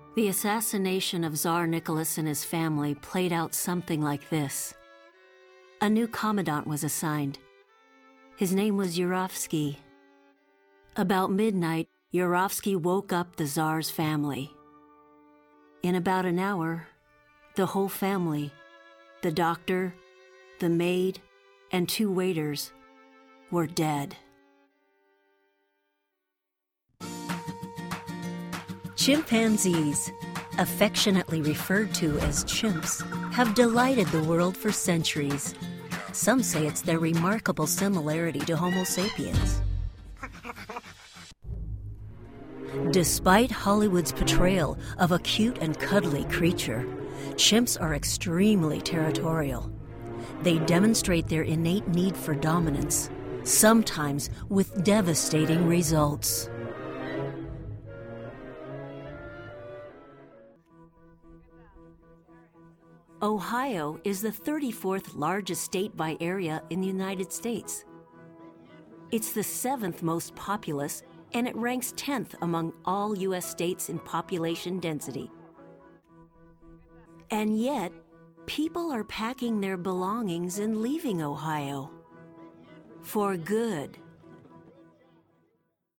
The assassination of Tsar Nicholas and his family played out something like this. A new commandant was assigned. His name was Yurovsky. About midnight, Yurovsky woke up the Tsar's family. In about an hour, the whole family, the doctor, the maid, and 2 waiters, were dead. Chimpanzees, affectionately referred to as chimps, have delighted the world for centuries. Some say it's their remarkable similarity to Homo sapiens. Despite Hollywood's portrayal of a cute and cuddly creature, chimps are extremely territorial. They demonstrate their innate need for dominance, sometimes with devastating results. Ohio is the 34th largest state by area in the United States. It's the 7th most populous, and it ranks 10th among all U.S. states in population density. And yet, people are packing their belongings and leaving Ohio. For good.